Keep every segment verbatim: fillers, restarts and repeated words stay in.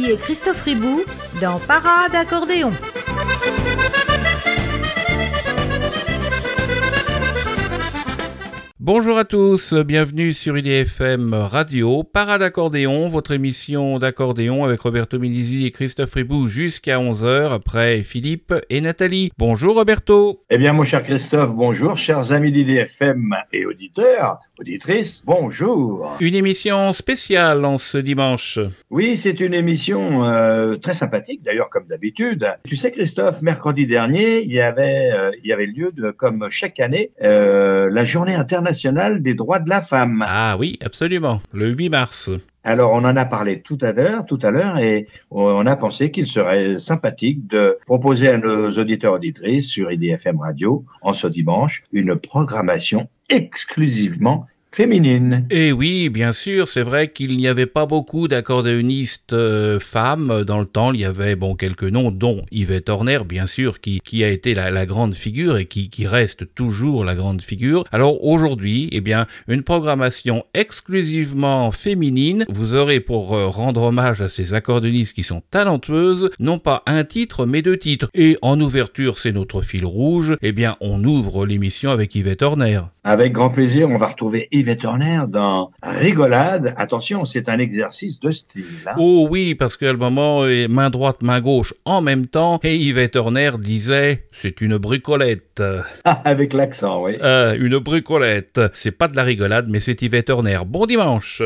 Mélizy et Christophe Ribou dans Parade Accordéon. Bonjour à tous, bienvenue sur I D F M Radio, Parade Accordéon, votre émission d'accordéon avec Roberto Mélizy et Christophe Ribou jusqu'à onze heures, après Philippe et Nathalie. Bonjour Roberto. Eh bien mon cher Christophe, bonjour, chers amis d'I D F M et auditeurs, auditrices, bonjour. Une émission spéciale en ce dimanche. Oui, c'est une émission euh, très sympathique, d'ailleurs comme d'habitude. Tu sais Christophe, mercredi dernier, il y avait, euh, il y avait lieu, de, comme chaque année, euh, la journée internationale des droits de la femme. Ah oui, absolument, le huit mars. Alors, on en a parlé tout à l'heure, tout à l'heure, et on a pensé qu'il serait sympathique de proposer à nos auditeurs auditrices sur I D F M Radio, en ce dimanche, une programmation exclusivement féminine. Et oui, bien sûr, c'est vrai qu'il n'y avait pas beaucoup d'accordéonistes euh, femmes dans le temps. Il y avait bon quelques noms, dont Yvette Horner, bien sûr, qui qui a été la, la grande figure et qui qui reste toujours la grande figure. Alors aujourd'hui, eh bien, une programmation exclusivement féminine. Vous aurez pour euh, rendre hommage à ces accordéonistes qui sont talentueuses, non pas un titre, mais deux titres. Et en ouverture, c'est notre fil rouge. Eh bien, on ouvre l'émission avec Yvette Horner. Avec grand plaisir, on va retrouver Yvette Horner dans Rigolade. Attention, c'est un exercice de style. Hein. Oh oui, parce qu'à le moment, main droite, main gauche en même temps, et Yvette Horner disait « c'est une bricolette ». Avec l'accent, oui. Euh, une bricolette. C'est pas de la rigolade, mais c'est Yvette Horner. Bon dimanche.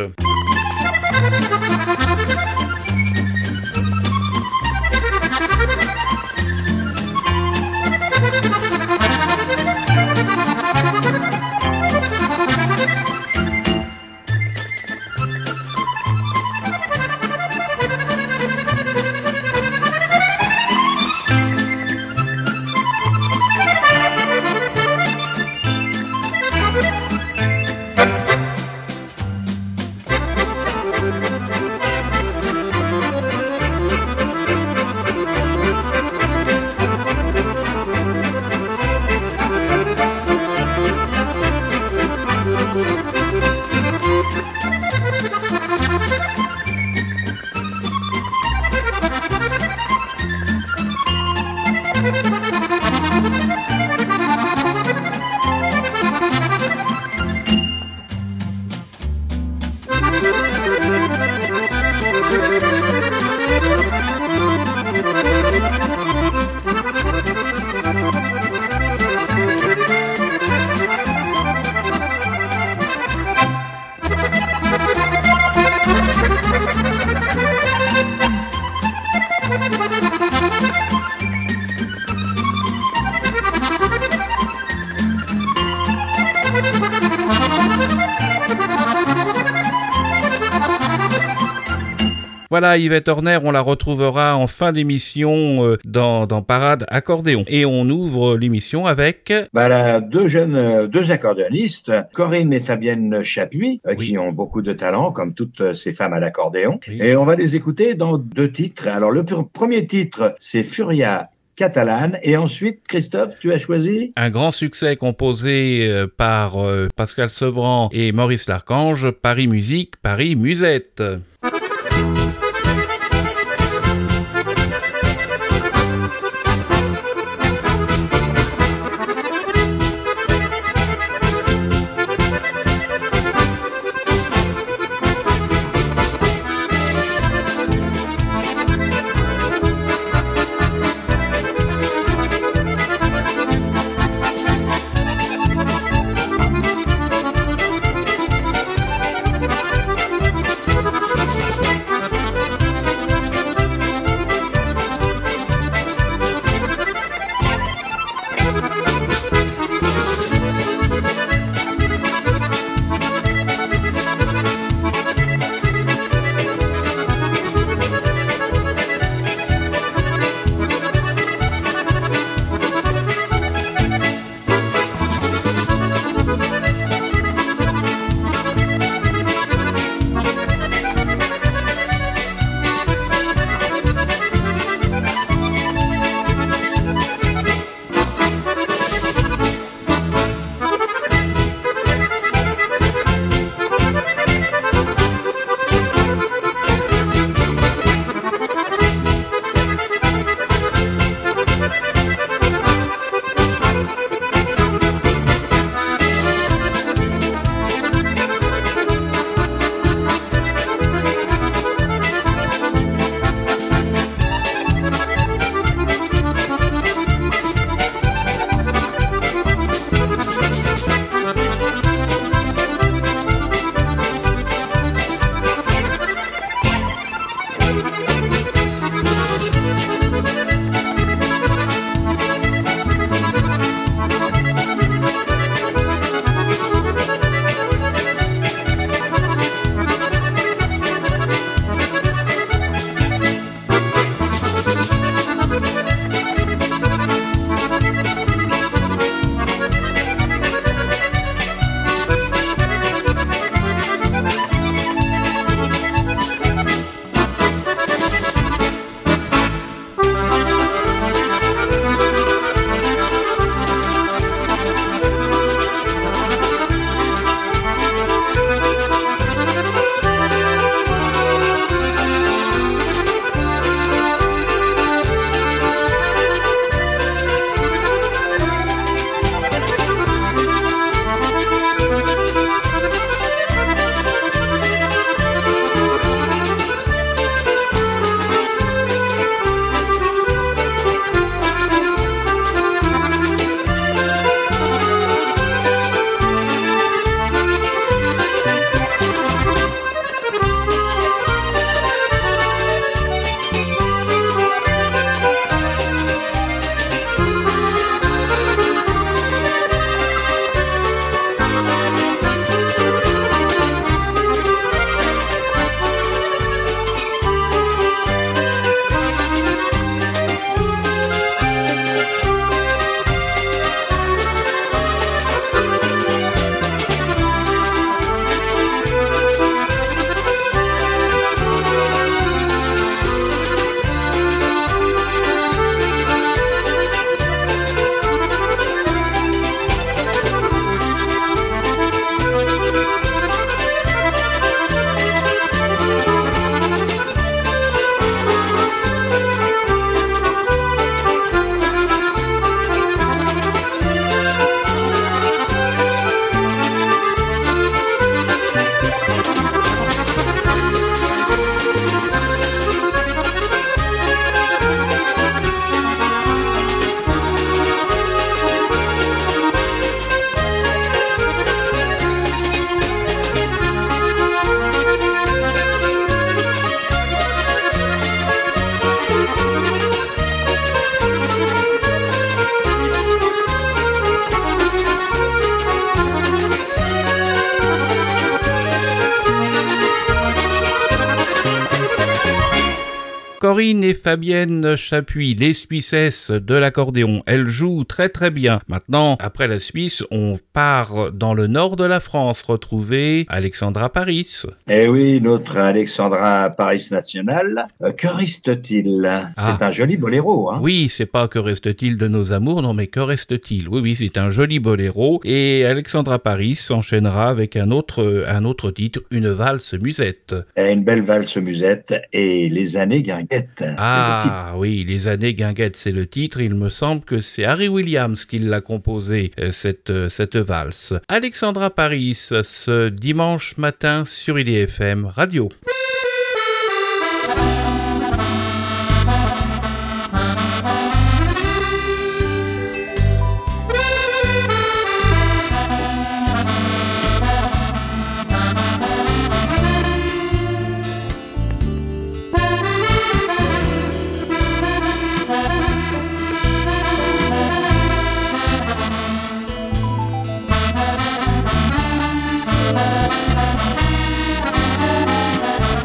Voilà, Yvette Horner, on la retrouvera en fin d'émission euh, dans, dans Parade Accordéon. Et on ouvre l'émission avec... Bah là, deux jeunes, euh, deux accordéonistes, Corinne et Fabienne Chapuis, euh, oui. qui ont beaucoup de talent, comme toutes ces femmes à l'accordéon. Oui. Et on va les écouter dans deux titres. Alors, le pr- premier titre, c'est Furia catalane. Et ensuite, Christophe, tu as choisi un grand succès composé euh, par euh, Pascal Sevran et Maurice Larchange, Paris Musique, Paris Musette. Corinne et Fabienne Chapuis, les Suissesses de l'accordéon. Elles jouent très très bien. Maintenant, après la Suisse, on part dans le nord de la France retrouver Alexandra Paris. Eh oui, notre Alexandra Paris nationale. Euh, que reste-t-il ? Ah. C'est un joli boléro. Hein. Oui, c'est pas que reste-t-il de nos amours, non mais que reste-t-il ? Oui, oui, c'est un joli boléro. Et Alexandra Paris s'enchaînera avec un autre, un autre titre, une valse musette. Et une belle valse musette et les années guinguettes. Ah oui, les années guinguettes, c'est le titre. Il me semble que c'est Harry Williams qui l'a composé, cette, cette valse. Alexandra Paris, ce dimanche matin sur I D F M Radio. Thank you.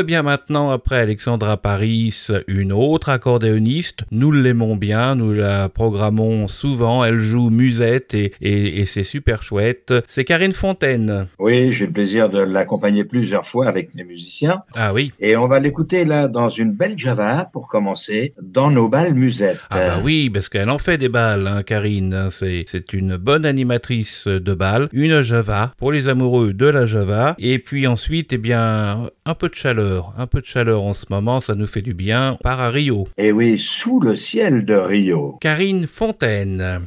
eh bien maintenant, après Alexandra Paris, une autre accordéoniste. Nous l'aimons bien, nous la programmons souvent. Elle joue musette et, et, et c'est super chouette. C'est Karine Fontaine. Oui, j'ai le plaisir de l'accompagner plusieurs fois avec mes musiciens. Ah oui. Et on va l'écouter là dans une belle java pour commencer, dans nos bals musettes. Ah bah oui, parce qu'elle en fait des bals, hein, Karine. C'est, c'est une bonne animatrice de bal. Une java pour les amoureux de la java. Et puis ensuite, eh bien, un peu de chaleur. Un peu de chaleur en ce moment, ça nous fait du bien. On part à Rio. Et oui, sous le ciel de Rio. Karine Fontaine.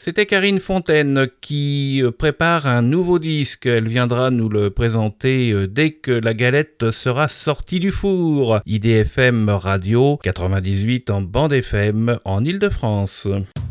C'était Karine Fontaine qui prépare un nouveau disque. Elle viendra nous le présenter dès que la galette sera sortie du four. I D F M Radio quatre-vingt-dix-huit en bande F M en Île-de-France.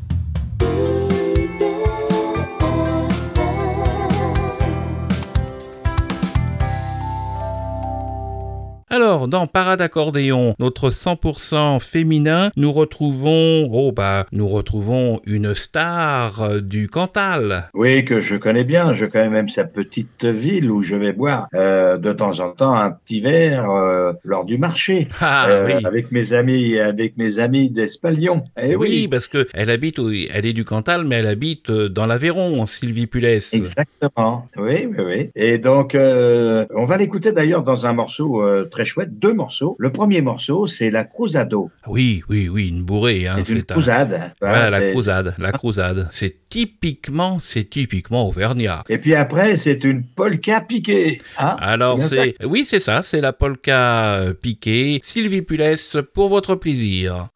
Alors, dans Parade Accordéon, notre cent pour cent féminin, nous retrouvons, oh bah, nous retrouvons une star du Cantal. Oui, que je connais bien. Je connais même sa petite ville où je vais boire euh, de temps en temps un petit verre euh, lors du marché ah, euh, oui. avec mes amis, avec mes amis d'Espalion. Eh oui, oui, parce que elle habite, elle est du Cantal, mais elle habite dans l'Aveyron, Sylvie Pulès. Exactement. Oui, oui, oui. Et donc, euh, on va l'écouter d'ailleurs dans un morceau euh, très chouette, deux morceaux. Le premier morceau, c'est la Cruzado. Oui, oui, oui, une bourrée. Hein, c'est une c'est crousade. Un... Hein, voilà, c'est... la crousade, la crousade. C'est typiquement, c'est typiquement auvergnat. Et puis après, c'est une polka piquée. Hein Alors, c'est, c'est... oui, c'est ça, c'est la polka piquée. Sylvie Pulès, pour votre plaisir.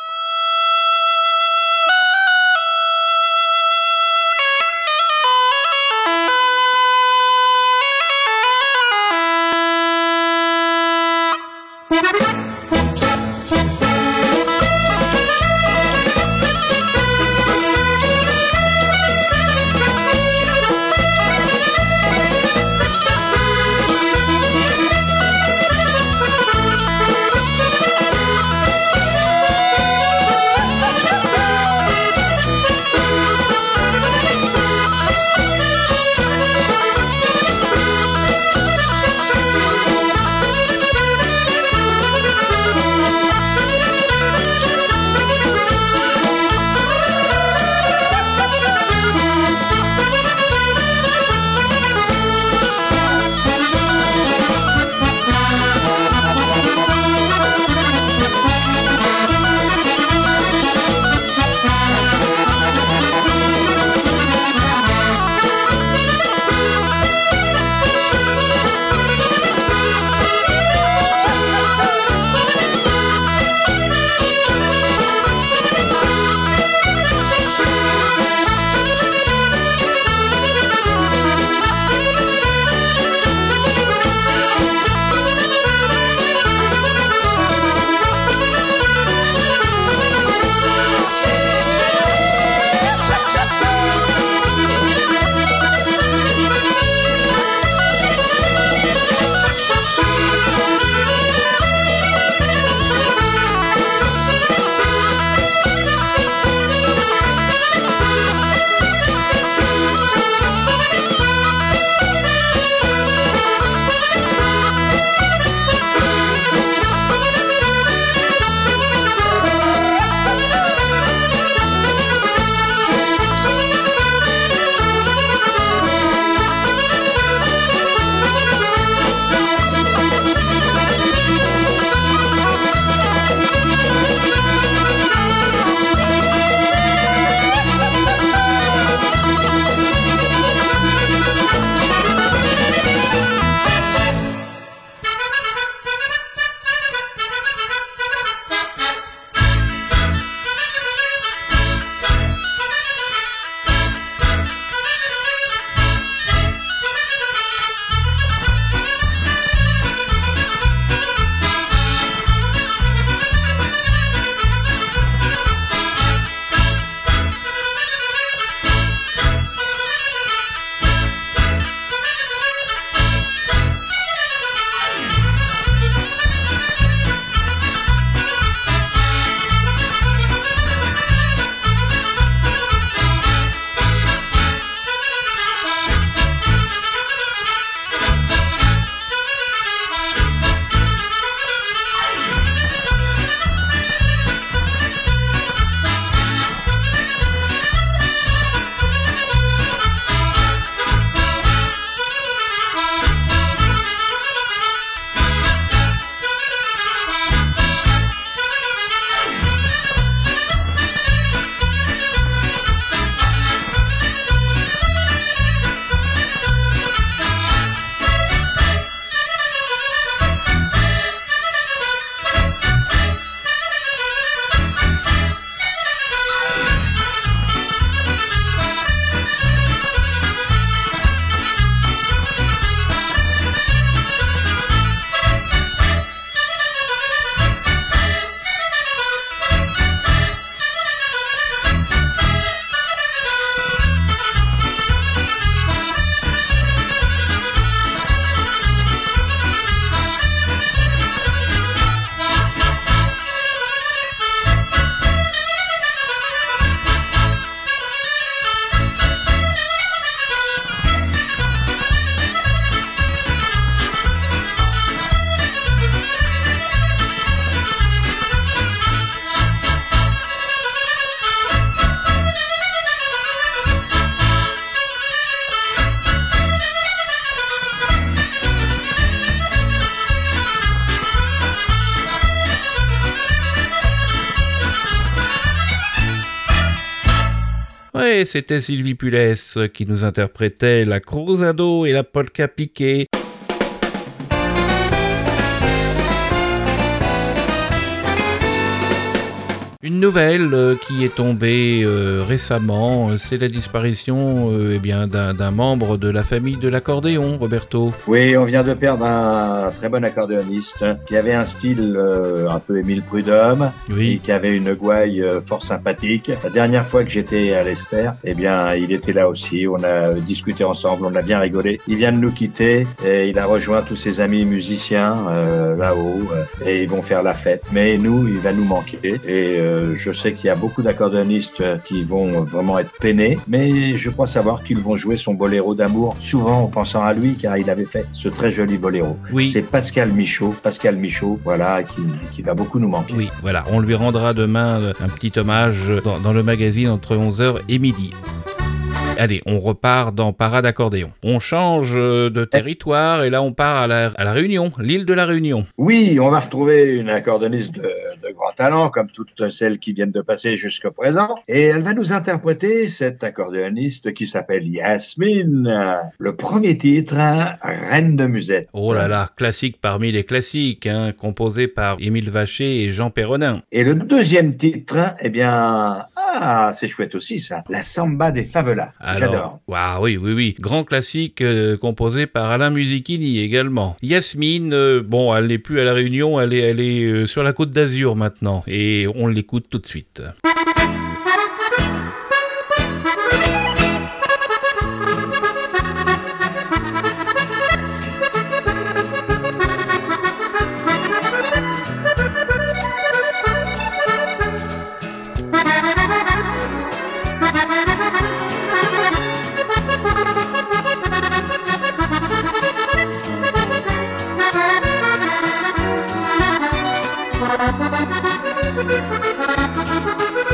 Ouais, c'était Sylvie Pulès qui nous interprétait la cruzado et la polka piquée. Une nouvelle euh, qui est tombée euh, récemment, euh, c'est la disparition euh, eh bien, d'un, d'un membre de la famille de l'accordéon, Roberto. Oui, on vient de perdre un très bon accordéoniste qui avait un style euh, un peu Émile Prudhomme, Oui. et qui avait une gouaille euh, fort sympathique. La dernière fois que j'étais à l'Esther, eh bien, il était là aussi. On a discuté ensemble, on a bien rigolé. Il vient de nous quitter et il a rejoint tous ses amis musiciens euh, là-haut euh, et ils vont faire la fête. Mais nous, il va nous manquer et euh, je sais qu'il y a beaucoup d'accordéonistes qui vont vraiment être peinés, mais je crois savoir qu'ils vont jouer son boléro d'amour, souvent en pensant à lui, car il avait fait ce très joli boléro. Oui. C'est Pascal Michaud, Pascal Michaud, voilà, qui, qui va beaucoup nous manquer. Oui, voilà, on lui rendra demain un petit hommage dans, dans le magazine entre onze heures et midi. Allez, on repart dans Parade Accordéon. On change de territoire et là on part à la, à la Réunion, l'île de la Réunion. Oui, on va retrouver une accordéoniste de, de grand talent, comme toutes celles qui viennent de passer jusqu'au présent. Et elle va nous interpréter cette accordéoniste qui s'appelle Yasmine. Le premier titre, Reine de Musette. Oh là là, classique parmi les classiques, hein, composé par Émile Vacher et Jean Perronin. Et le deuxième titre, eh bien, ah, c'est chouette aussi ça, La Samba des Favelas. J'adore. Waouh, oui, oui, oui. Grand classique euh, composé par Alain Musichini également. Yasmine, euh, bon, elle n'est plus à La Réunion, elle est, elle est euh, sur la Côte d'Azur maintenant. Et on l'écoute tout de suite. Thank you.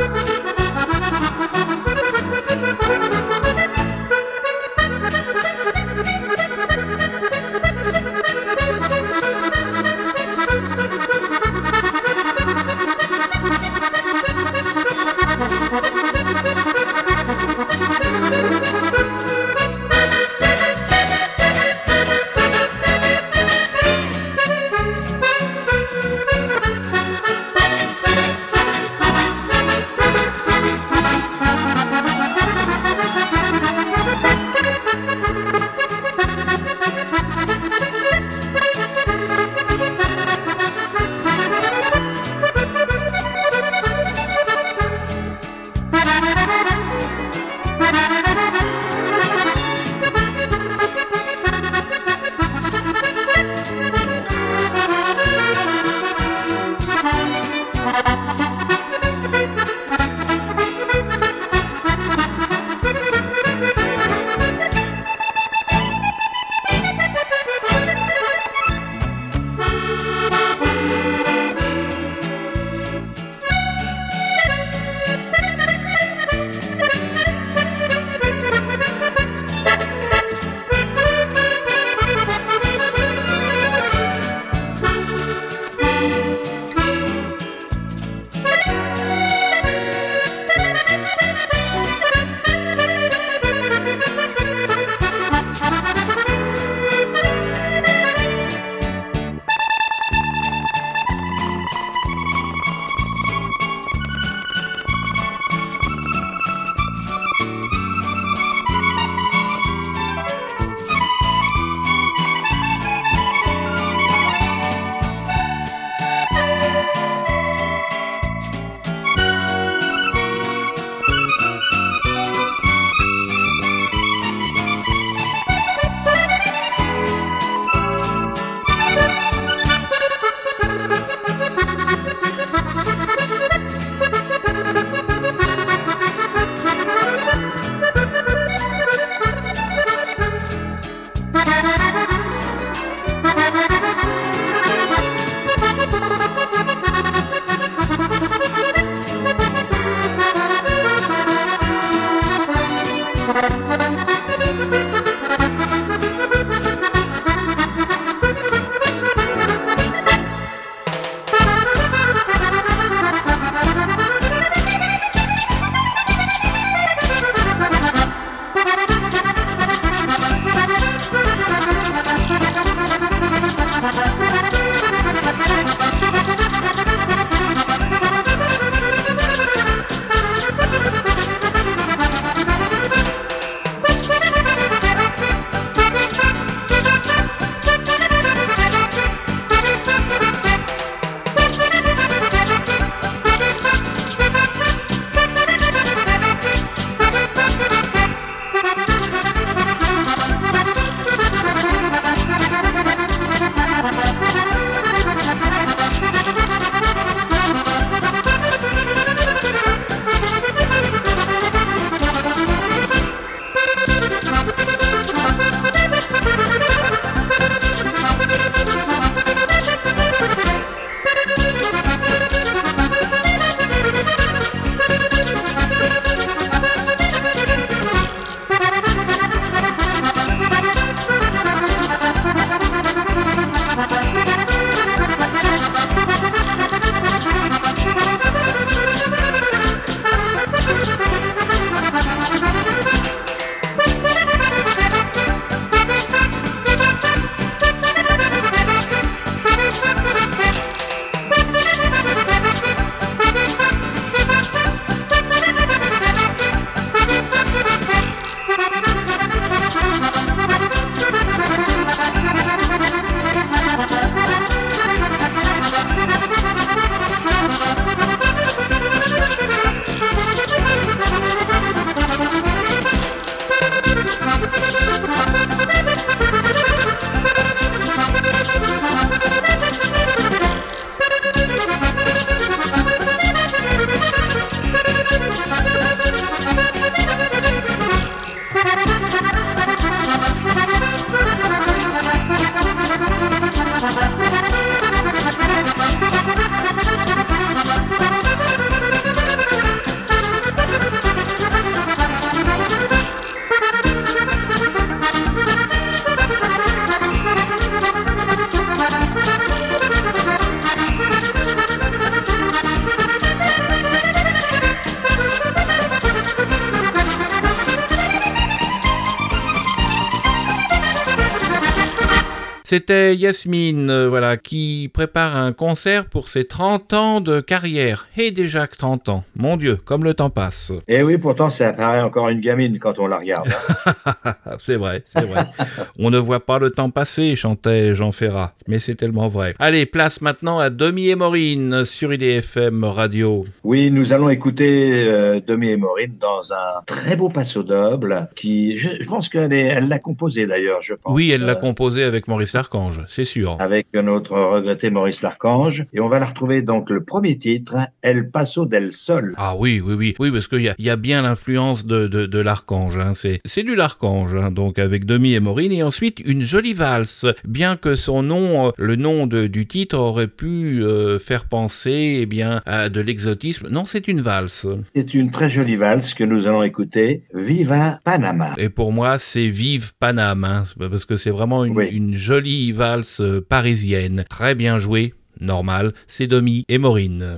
C'était Yasmine, euh, voilà, qui prépare un concert pour ses trente ans de carrière. Et déjà que trente ans, mon Dieu, comme le temps passe. Et oui, pourtant, ça paraît encore une gamine quand on la regarde. Hein. C'est vrai, c'est vrai. On ne voit pas le temps passer, chantait Jean Ferrat, mais c'est tellement vrai. Allez, place maintenant à Domi et Maureen sur I D F M Radio. Oui, nous allons écouter euh, Domi et Maureen dans un très beau passo double qui, je, je pense qu'elle est, elle l'a composé d'ailleurs, je pense. Oui, elle l'a euh, composé avec Maurice Larchange, c'est sûr. Avec notre regretté Maurice Larchange. Et on va la retrouver donc le premier titre, El Paso del Sol. Ah oui, oui, oui, oui, parce qu'il y a, il y a bien l'influence de, de, de Larchange, hein. c'est, c'est du Larchange, hein. Donc avec Domi et Maureen, et ensuite une jolie valse, bien que son nom, euh, le nom de, du titre aurait pu euh, faire penser eh bien, à de l'exotisme. Non, c'est une valse. C'est une très jolie valse que nous allons écouter, Viva Panama. Et pour moi, c'est Vive Paname, hein, parce que c'est vraiment une, Oui. une jolie valse parisienne. Très bien jouée, normal, c'est Domi et Maureen.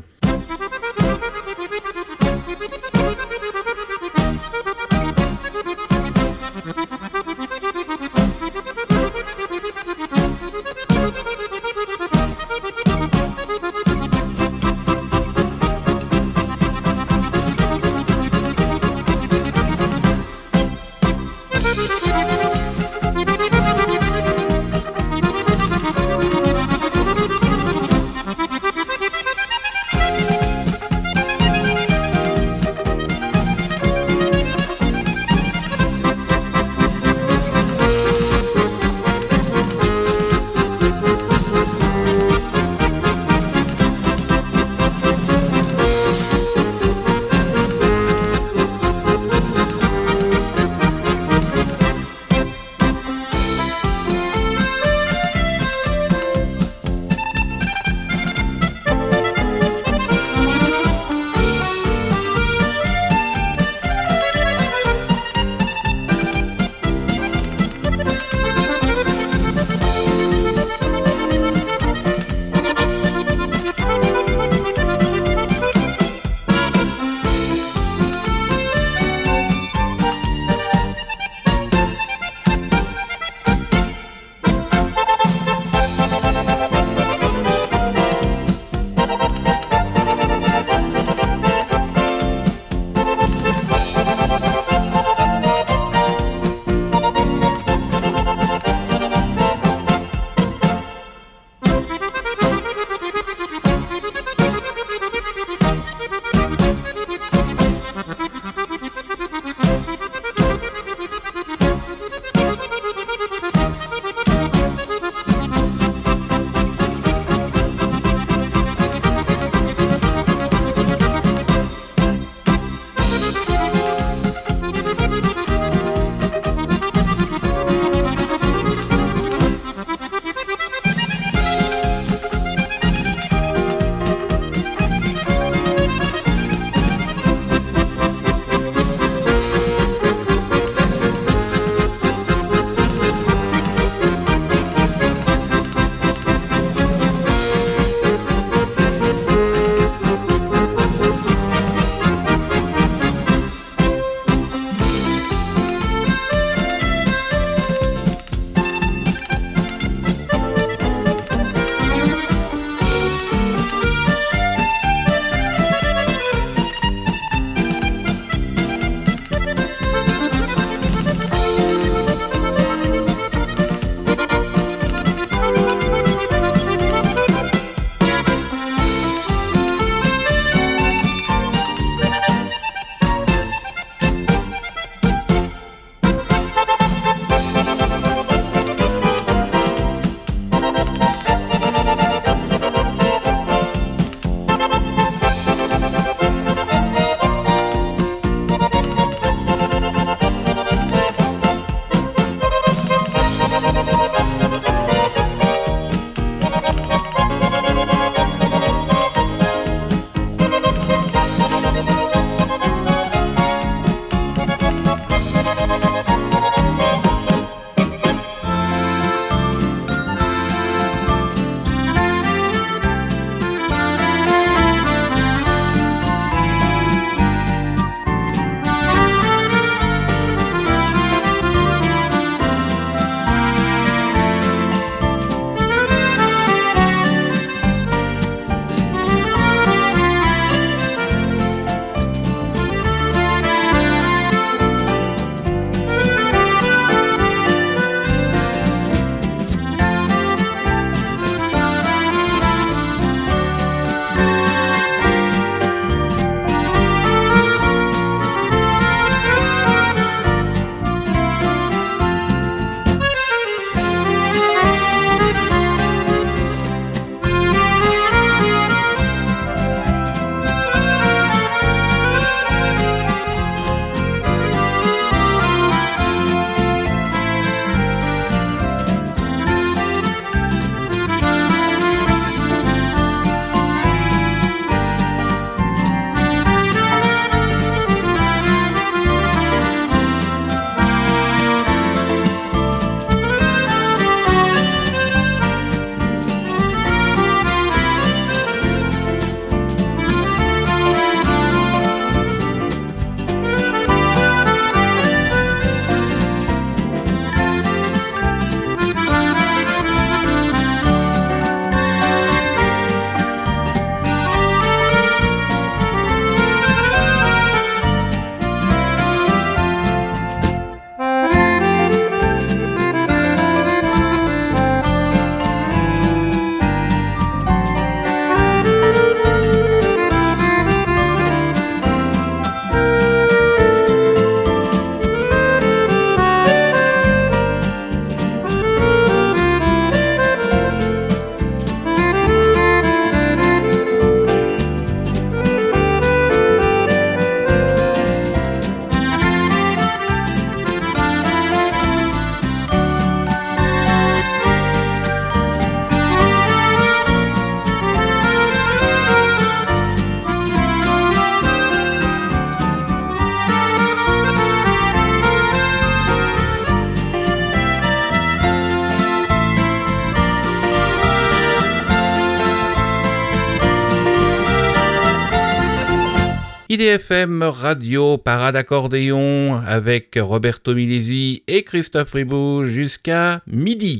I D F M Radio, Parade Accordéon avec Roberto Milesi et Christophe Ribou jusqu'à midi.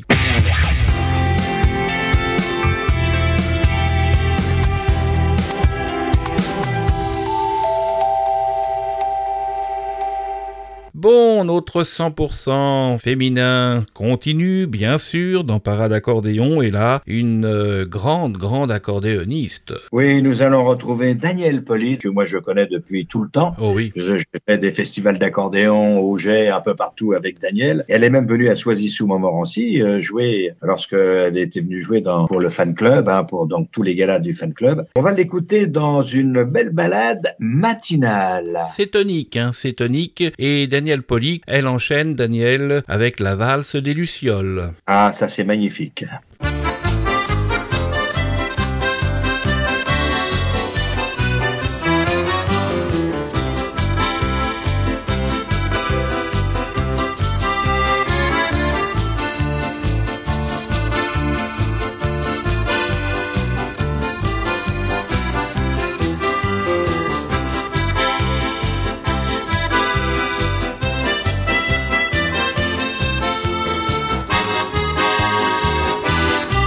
Bon, notre cent pour cent féminin continue, bien sûr, dans Parade Accordéon, et là, une euh, grande, grande accordéoniste. Oui, nous allons retrouver Danielle Poli, que moi je connais depuis tout le temps. Oh oui. Je, je fais des festivals d'accordéon au Jet, un peu partout avec Danielle. Elle est même venue à Soisy-sous-Montmorency euh, jouer, lorsqu'elle était venue jouer dans, pour le fan club, hein, pour donc tous les galas du fan club. On va l'écouter dans une belle balade matinale. C'est tonique, hein, c'est tonique, et Danielle Poli, elle enchaîne, Danielle, avec la valse des Lucioles. Ah, ça c'est magnifique. Thank you.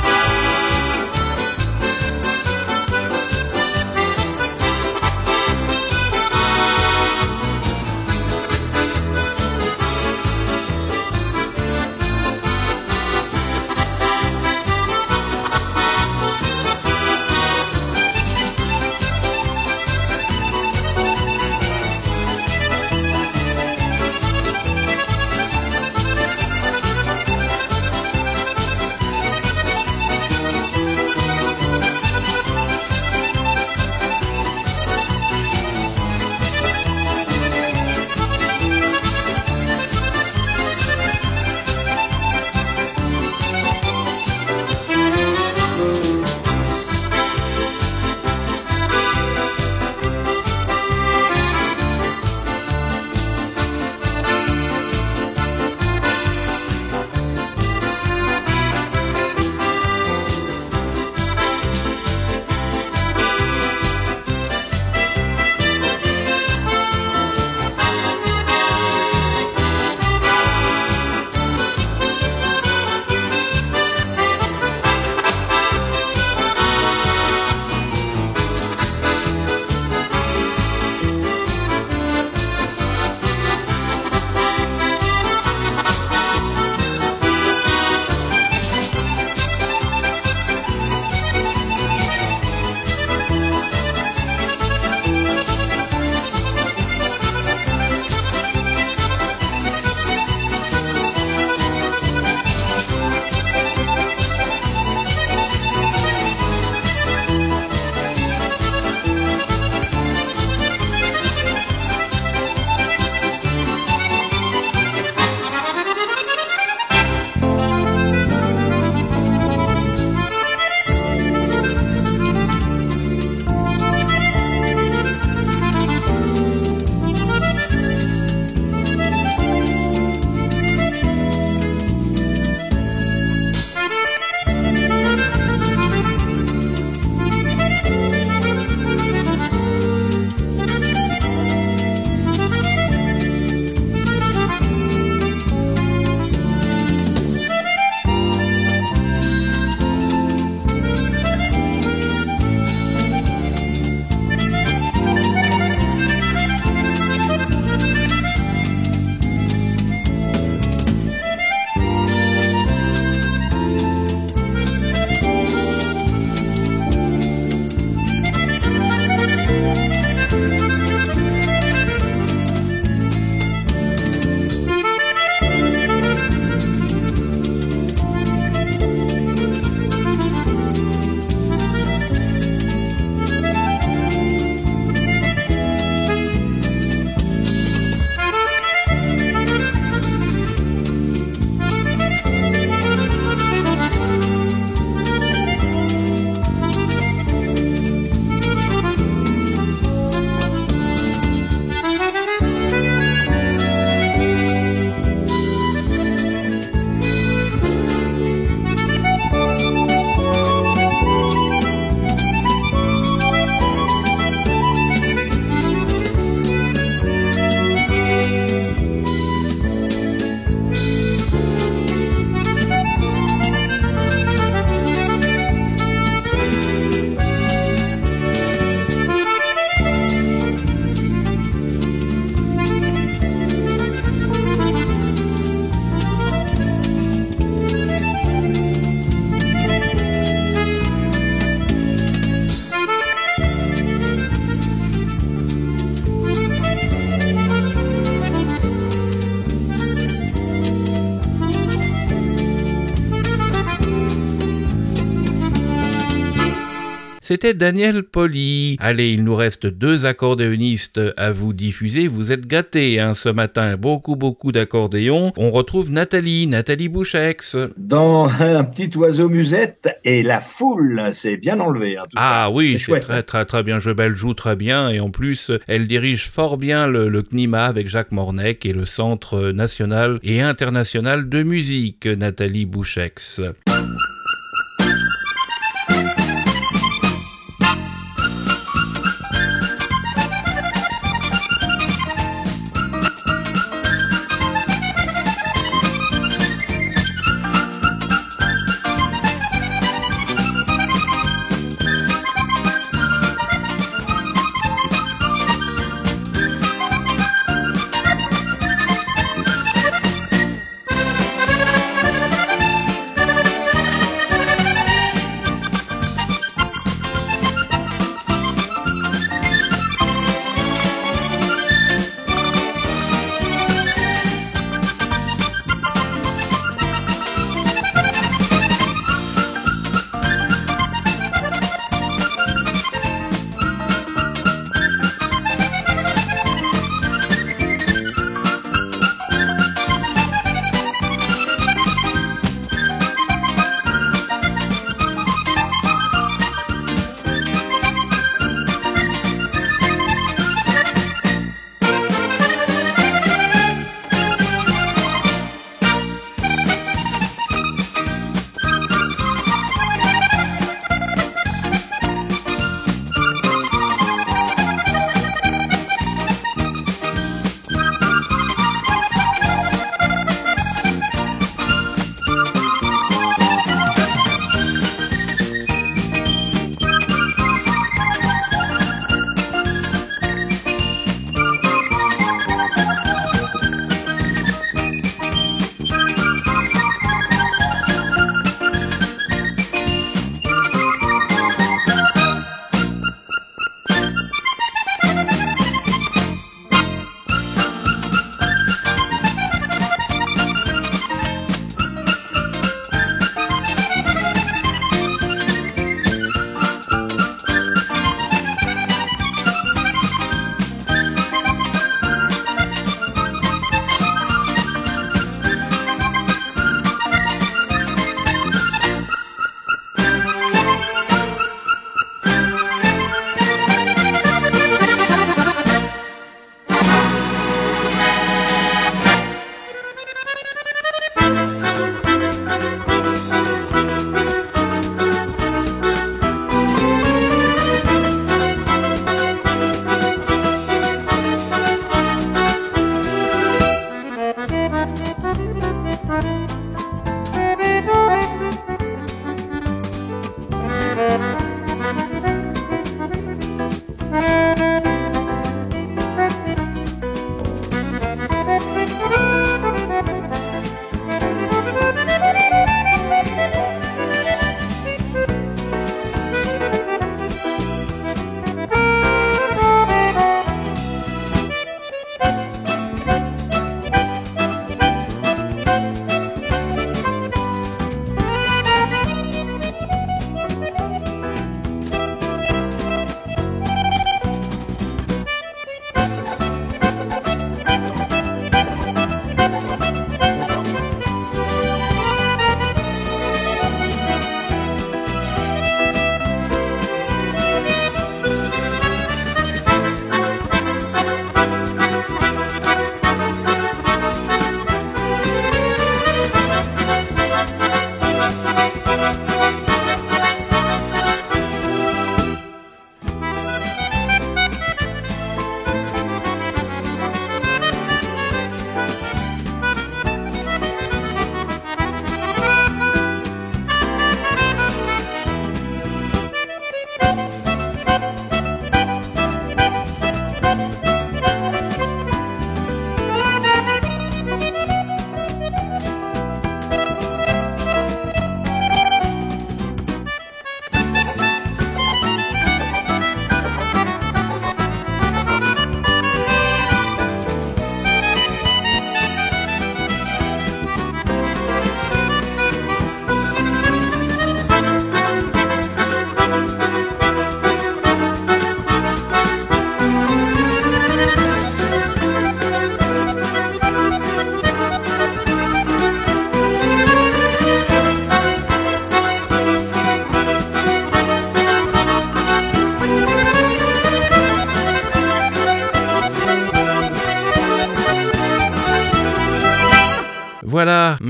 c'était Daniel Poli. Allez, il nous reste deux accordéonistes à vous diffuser. Vous êtes gâtés hein, ce matin, beaucoup beaucoup d'accordéons. On retrouve Nathalie, Nathalie Bouchex. Dans Un petit oiseau musette et la foule, c'est bien enlevé. Hein, tout ah ça. oui, c'est, c'est chouette, très hein. très très bien joué. Elle joue très bien et en plus, elle dirige fort bien le, le C N I M A avec Jacques Mornay, qui est le Centre national et international de musique, Nathalie Bouchex.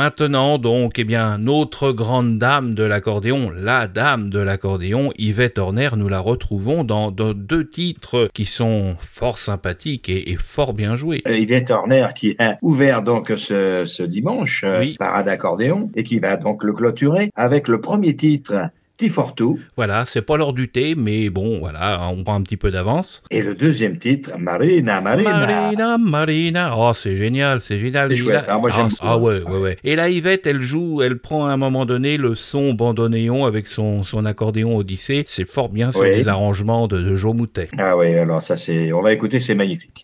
maintenant donc, eh bien, notre grande dame de l'accordéon, la dame de l'accordéon, Yvette Horner, nous la retrouvons dans, dans deux titres qui sont fort sympathiques et, et fort bien joués. Euh, Yvette Horner qui a ouvert donc ce, ce dimanche euh, Oui. Parade accordéon et qui va donc le clôturer avec le premier titre Ti for Two. Voilà, c'est pas l'heure du thé, mais bon, voilà, on prend un petit peu d'avance. Et le deuxième titre, Marina, Marina. Marina, Marina. Oh, c'est génial, c'est génial. C'est Et chouette, là- hein, moi, j'aime ah, beaucoup. ah ouais, ouais, ouais. Et là, Yvette, elle joue, elle prend à un moment donné le son bandoneon avec son, son accordéon Odyssée. C'est fort bien sur Oui. des arrangements de, de Joe Moutet. Ah oui, alors ça c'est, on va écouter, c'est magnifique.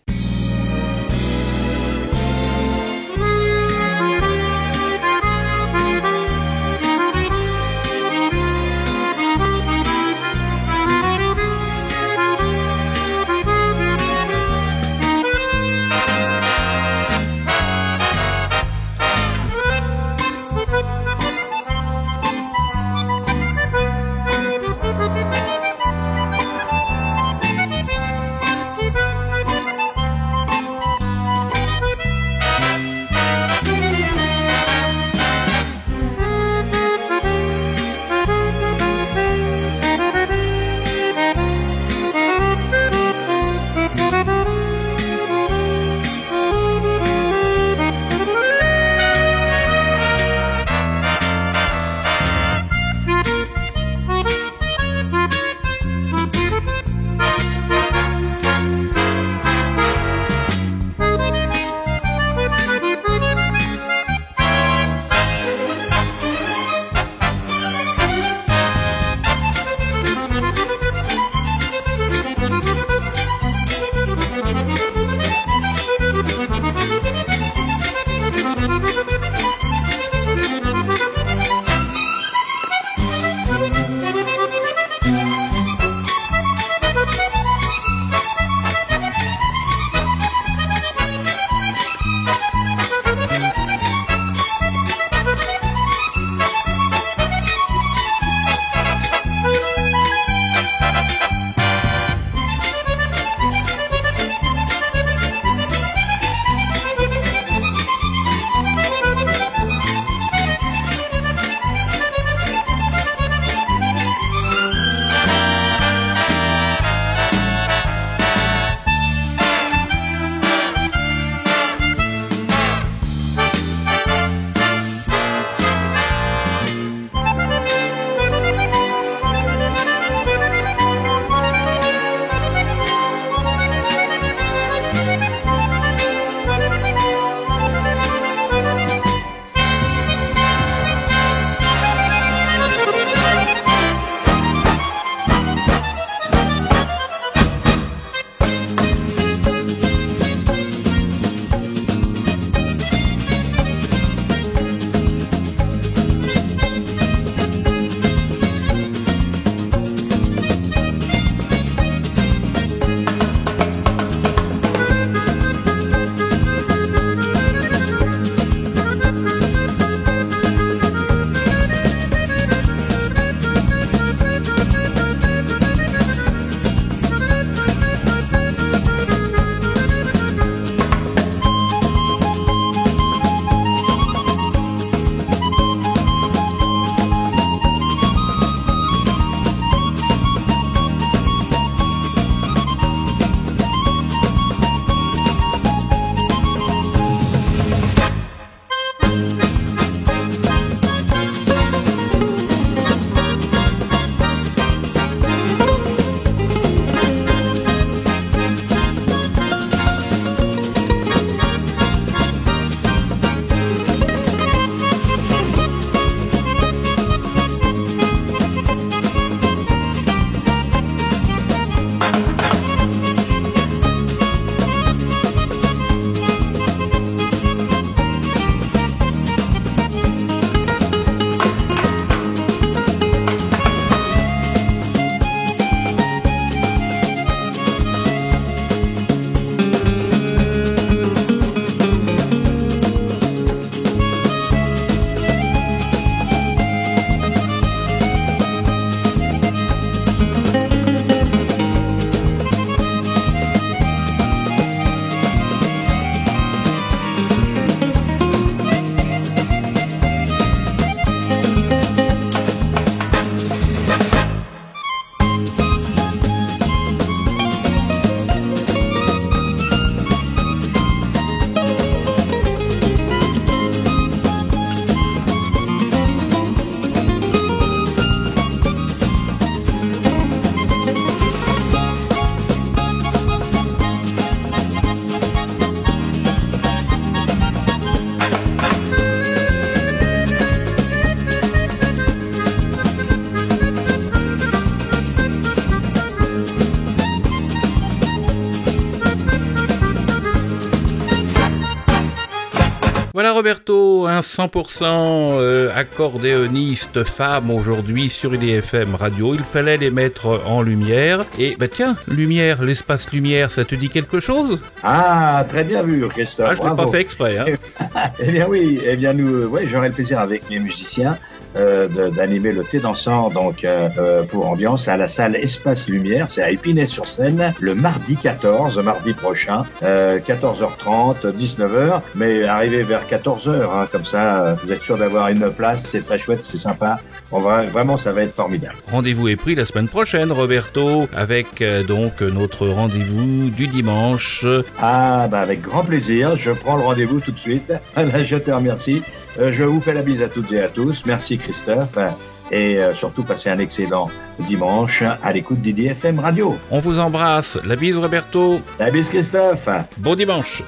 Roberto, un cent pour cent euh, accordéoniste femme aujourd'hui sur I D F M Radio. Il fallait les mettre en lumière. Et bah tiens, lumière, l'espace lumière, ça te dit quelque chose? Ah, très bien vu, Christophe. Ah, je ne l'ai pas fait exprès. Hein. Eh bien oui, eh bien nous, euh, ouais, j'aurai le plaisir avec mes musiciens euh, de, d'animer le thé dansant donc euh, pour ambiance à la salle Espace Lumière, c'est à Épinay-sur-Seine, le mardi quatorze, mardi prochain, euh, quatorze heures trente, dix-neuf heures, mais arrivez vers quatorze heures, hein, comme ça euh, vous êtes sûr d'avoir une place, c'est très chouette, c'est sympa, on va, vraiment ça va être formidable. Rendez-vous est pris la semaine prochaine, Roberto, avec euh, donc notre rendez-vous du dimanche. Ah bah avec grand plaisir, je prends le rendez-vous tout de suite, là je te remercie. Euh, je vous fais la bise à toutes et à tous. Merci Christophe. Et euh, surtout, passez un excellent dimanche à l'écoute d'I D F M Radio. On vous embrasse. La bise Roberto. La bise Christophe. Bon dimanche.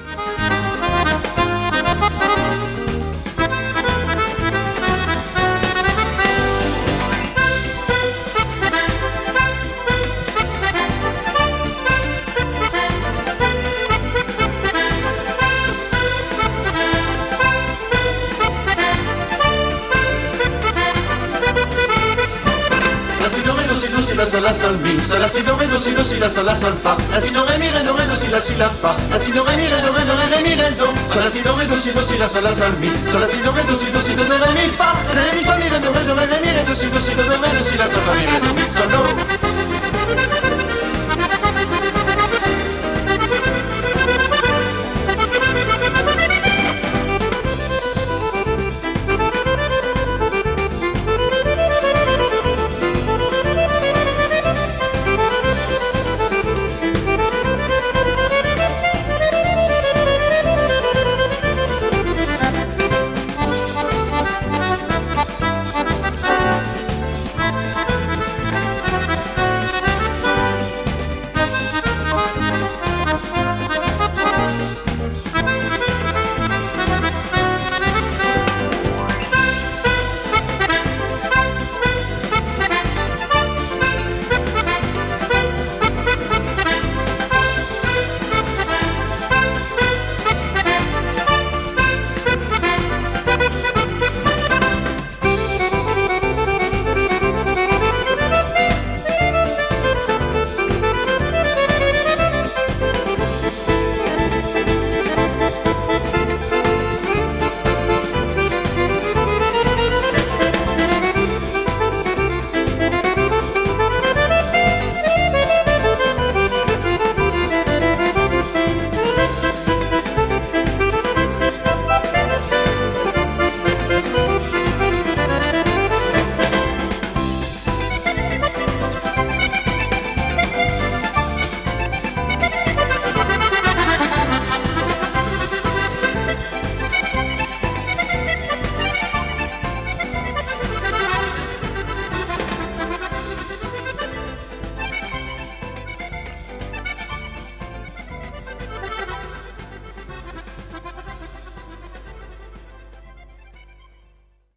La sol la sol mi sol la si do ré do si do si la sol la sol fa la si do ré mi ré do ré do si la si la fa la si do ré mi ré do ré do ré ré mi ré do sol la si do ré do si do si la sol la sol mi sol la si do ré do si do si do do ré mi fa ré mi fa mi ré do ré do ré ré mi ré do si do si do do ré do si la sol fa mi ré do